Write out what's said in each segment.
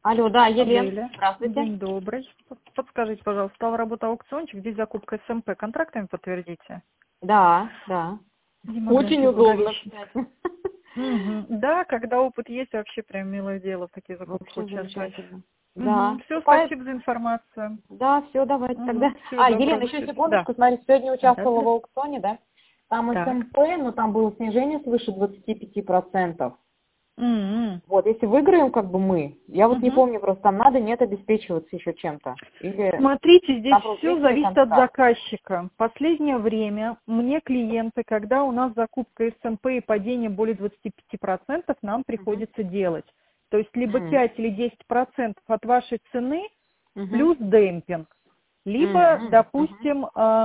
Алло, да, Елена, Аделя, здравствуйте. день добрый. Подскажите, пожалуйста, стала работа аукциончик, здесь закупка СМП. Контрактами подтвердите? Да, да. Очень Демография удобно, Благовещенск. кстати. Да, когда опыт есть, вообще прям милое дело в таких закупках Вообще участвовать. замечательно. Да, Все, вступает. спасибо за информацию. Да, все, давайте тогда. Всего Елена, доброго. еще Да. секундочку, смотри, сегодня Да, участвовала в аукционе, да? Там так. СМП, но там было снижение свыше 25%. М-м. Вот, если выиграем, как бы мы, я вот не Мгм. помню, просто там надо, нет, обеспечиваться еще чем-то. Или, Смотрите, здесь наоборот, все есть свои зависит от контракты. заказчика. В последнее время мне клиенты, когда у нас закупка СМП и падение более 25%, нам Мгм. приходится делать. То есть либо Мгм. 5 или 10% от вашей цены Мгм. плюс демпинг. Либо, Мгм. Мгм. допустим,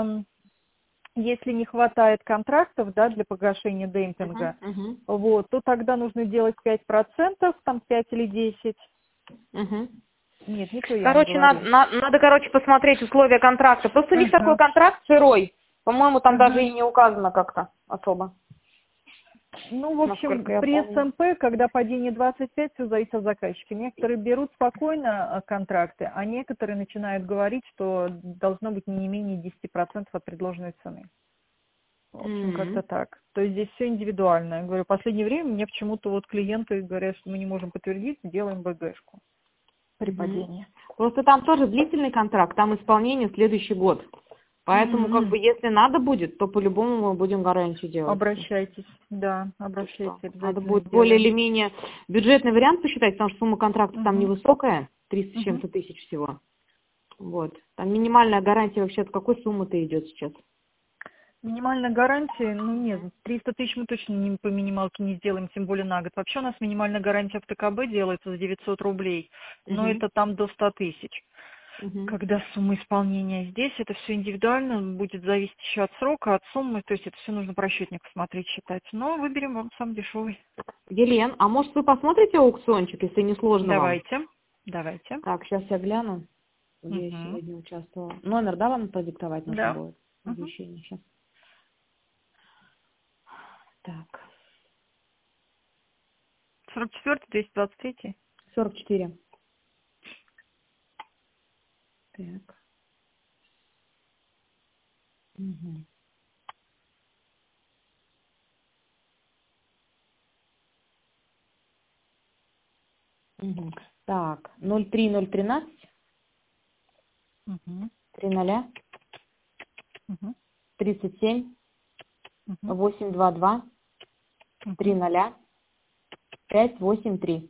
если не хватает контрактов, да, для погашения Мгм. демпинга, Мгм. вот, то тогда нужно делать 5%, там 5 или 10. Мгм. Нет, не то я вам Короче, говорю. надо, короче, посмотреть условия контракта. Просто у них такой Ага, контракт сырой. По-моему, там даже ага. и не указано как-то особо, Ну, в общем, насколько я при помню. СМП, когда падение 25, все зависит от заказчика. Некоторые берут спокойно контракты, а некоторые начинают говорить, что должно быть не менее 10% от предложенной цены. В общем, как-то М. так. То есть здесь все индивидуально. Я говорю, в последнее время мне почему-то вот клиенты говорят, что мы не можем подтвердить, делаем БГшку при Мгм. падении. Просто там тоже длительный контракт, там исполнение следующий год. Поэтому, как бы, М. если надо будет, то по-любому мы будем гарантию делать. Обращайтесь, да, То, что обращайтесь, надо обязательно будет более или сделаем. менее бюджетный вариант посчитать, потому что сумма контракта там Мгм, невысокая, 300 с мгм. чем-то тысяч всего. Вот. Там минимальная гарантия вообще от какой суммы-то идет сейчас? Минимальная гарантия, ну нет, 300 тысяч мы точно не по минималке не сделаем, тем более на год. Вообще у нас минимальная гарантия в ТКБ делается за 900 рублей, но Угу. это там до 100 тысяч. Угу. Когда сумма исполнения здесь, это все индивидуально, будет зависеть еще от срока, от суммы, то есть это все нужно по расчетнику смотреть, считать. Но выберем вам самый дешевый. Елен, а может вы посмотрите аукциончик, если не сложно вам? Давайте, давайте. Так, сейчас я гляну, где я Угу. сегодня участвовала. Номер, да, вам продиктовать нужно Да. будет? Угу. Извещение сейчас. Так, 44, 223. 44. Так. Угу. Угу. Так, 03013 Угу. 30 Угу. 37 Угу. 822 Угу. 30 583.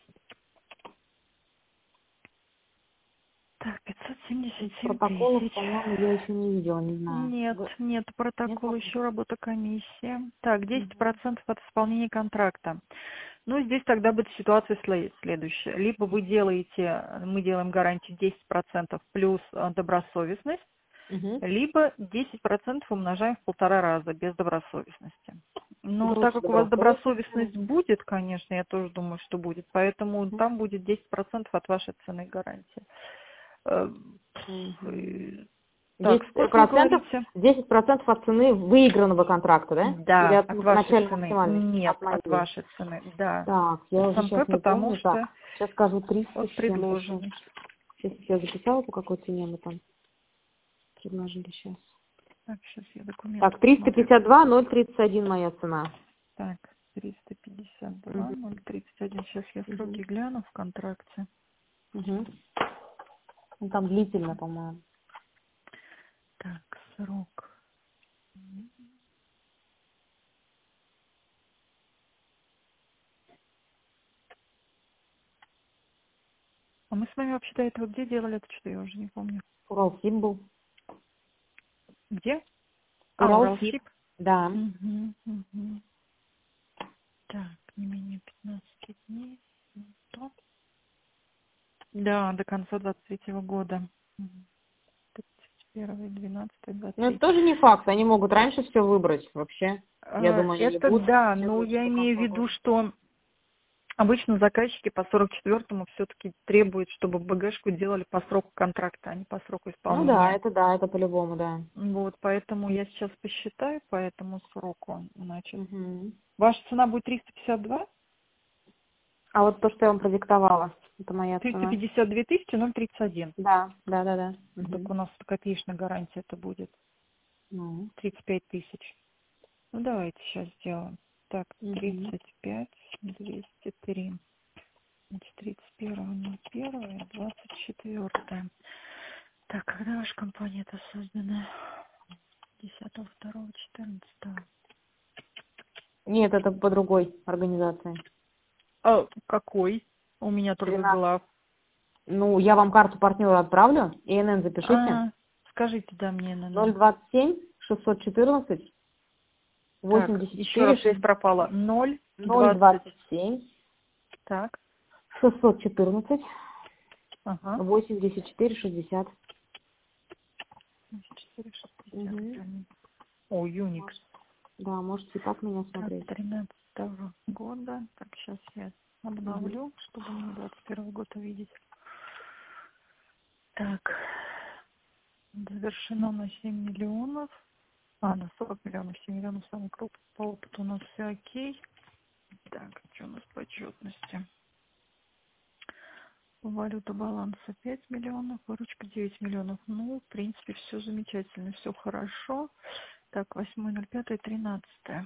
Так, Из 577 протоколов, тысяч. по-моему, я еще не видела, не знаю. Нет, нет Нет протокола, пока? еще работа комиссии. Так, Угу. 10% от исполнения контракта. Ну, здесь тогда будет ситуация следующая. Либо вы делаете, мы делаем гарантию 10% плюс добросовестность, Угу. либо 10% умножаем в 1,5 раза без добросовестности. Но так Груз как у вас добросовестности. добросовестность будет, конечно, я тоже думаю, что будет, поэтому там будет 10% от вашей цены гарантии. Э, Угу. Так, Десять сколько вы процентов, говорите? 10% от цены выигранного контракта, да? Или Да, от от вашей начальной цены. максимальной? Нет, От от моей. вашей цены, да. Так, я уже СМП, сейчас не потому помню. Так, что сейчас скажу 300 вот с чем-то. предложено. Сейчас я записала, по какой цене мы там предложили сейчас. Так, сейчас я документы Так, посмотрю. 352, 031 моя цена. Так, 352, Угу. 031. Сейчас я Угу. сроки гляну в контракте. Угу. Ну, там длительно, по-моему. Так, срок. А мы с вами вообще до этого где делали это, что я уже не помню. Уралсиб был. Где? А, Уралсиб. Уралсиб. Да. Угу, угу. Так, не менее 15 дней. Стоп. Да, до конца 23-го года. 31, 12, Но это 23. тоже не факт. Они могут раньше все выбрать вообще. Я думаю, они не Это будут да, но требовать я до имею в конца виду, года. что обычно заказчики по 44-му все-таки требуют, чтобы БГшку делали по сроку контракта, а не по сроку Ну исполнения. да, это по-любому, да. Вот, поэтому я сейчас посчитаю по этому сроку. Значит, Угу. ваша цена будет 352? А вот то, что я вам продиктовала, это моя цена. 352 тысячи 031. Да. Так у нас копеечная гарантия это будет. Ну. 35 тысяч. Ну, давайте сейчас сделаем. Так, Мгм. 35, 203. Значит, 31.01, 24. Так, когда ваша компания-то создана? 10.02.14. Нет, это по другой организации. А какой? У меня только 13. глав. Ну, я вам карту партнера отправлю. ИНН запишите. Скажите, да, мне, наверное. 027 614 Так, 84 еще раз связь пропала. 0, 20. 027 Так, 614 ага. 84 60. 460. Угу. О, Unix. Да, можете и так меня Так, смотреть. 13 года. Так, сейчас я обновлю, чтобы мне 21 год увидеть. Так, завершено на 7 миллионов. На 40 миллионов, 7 миллионов самый крупный. По опыту у нас все окей. Так, что у нас по отчетности? Валюта баланса 5 миллионов, выручка 9 миллионов. Ну, в принципе, все замечательно, все хорошо. Так, 8.05.13.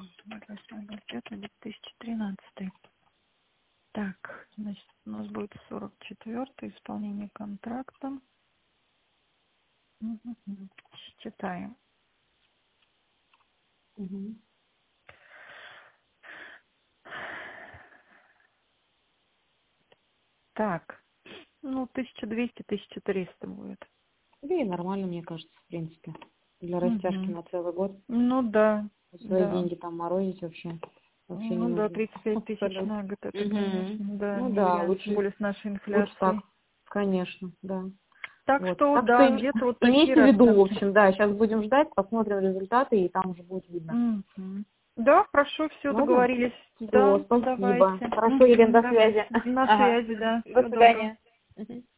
8.05.2013. Так, значит, у нас будет 44-й, исполнение контракта. Читаем. Угу. Так, ну, 1200-1300 будет. И нормально, мне кажется, в принципе. Для растяжки на целый год. Ну, да, Свои да. деньги там морозить вообще не Ну, да, нужно. 35 тысяч Абсолютно. на год, это, Мгм. конечно, да, Ну да, нереально, тем лучше более с нашей так. инфляцией. Конечно, да. Так Вот. что, Так что да, где-то вот такие имейте в виду, в расценки. общем, да, сейчас будем ждать, посмотрим результаты, и там уже будет видно. Мгм. Да, хорошо, все, Ладно? договорились. Все, Да, спасибо. давайте. Хорошо, Елена, до Да. связи. На Ага. связи, да. До Всего доброго. свидания. Мгм.